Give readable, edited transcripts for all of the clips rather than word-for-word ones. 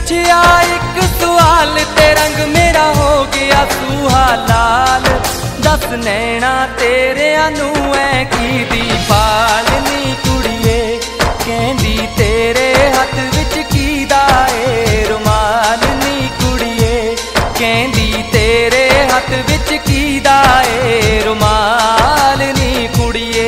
पुछया एक सवाल ते रंग मेरा हो गया सूहा लाल। दस नैना तेरिया नू ऐ की दी पाल नी कुड़िए, कहंदी तेरे हथ विच की दा ए रुमाल नी कुड़िए, कहंदी तेरे हथ विच की दा ए रुमाल नी कुड़िए।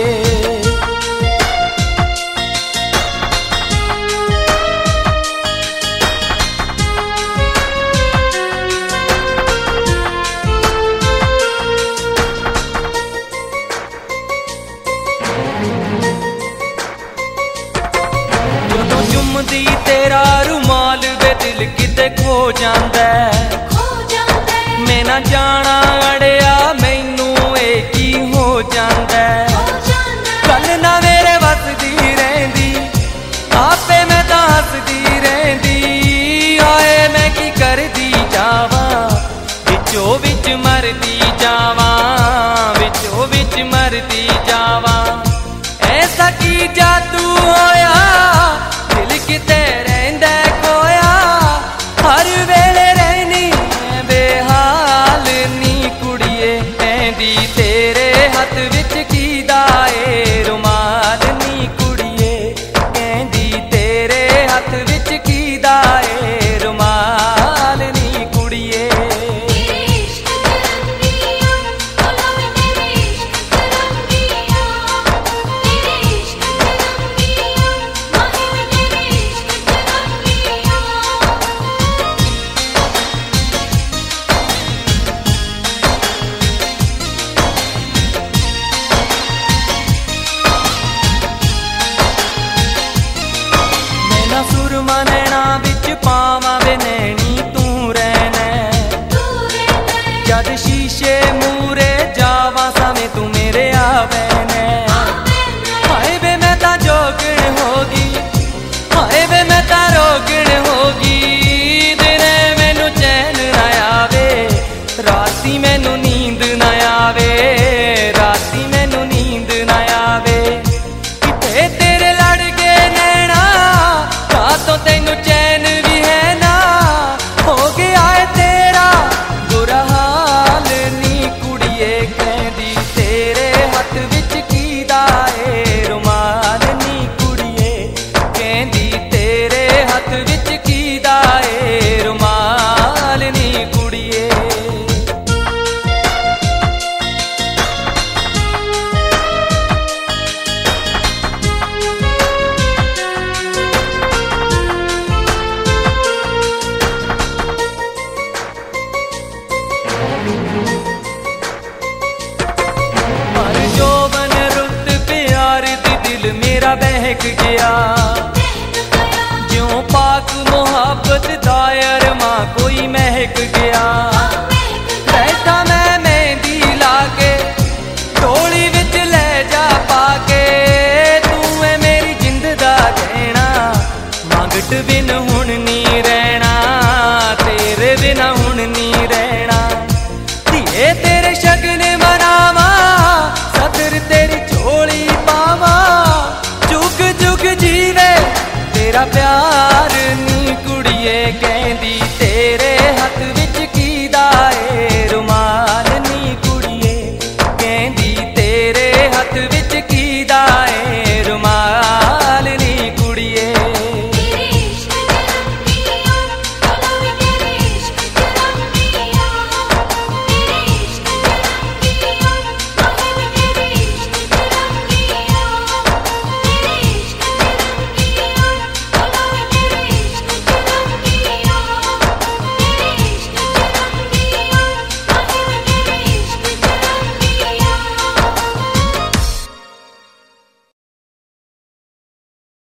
जुमदी तेरा रुमाल वे दिल किते खो जांदा है, मैं ना जाना अड़िया मैनू ए की हो जांदा है। गल ना मेरे वसदी रहिंदी आपे मैं तां हसदी रहिंदी, आए मैं की करदी जावां विचों विच मरदी जावां, विचों विच मरदी जावां। ऐसा की जादू होया दिल किते रहिंदा खोया, हर वेले रहनी बेहाल नी कुड़िए, कहंदी तेरे हथ विच की दा ए रुमाल नी कुड़िए, कहंदी तेरे हथ विच की दा ए रुमाल नी कुड़िए। सुरमा नैना बिच पावां वे नैनी तू रहना, जद शीशे मूरे जावां सावें तू मेरे आवेना। हाय वे मैं तां जोगण होगी, हाय वे मैं तां रोगण होगी, दिने मैनू चैन ना आवे, राती मैनू नींद ना आवे, राती मैनू नींद ना आवे। किते तेरे लड़ गए नैना तो तेनू चैन भी है ना, हो गया है तेरा बुरा हाल नी कुड़िए, कहंदी तेरे हथ विच की दा ए रुमाल नी कुड़िए, कहंदी तेरे हथ विच की दा ए रुमाल नी कुड़िए। पर जोबन रुत प्यार दी दिल मेरा बहक गया, ज्यों पाक मोहब्बत दायर मां कोई महक गया। बैठा मैं मेहंदी लाके टोली विच ले जा पाके, तू है मेरी जिंद दा कहना, मंगट बिन हुण नी रहना, तेरे बिना हुण नी रहना। धीए तेरे शगन मनावा, सदर तेरी झोली पावा, जुग जुग जीवे तेरा प्यार नी कुड़िए।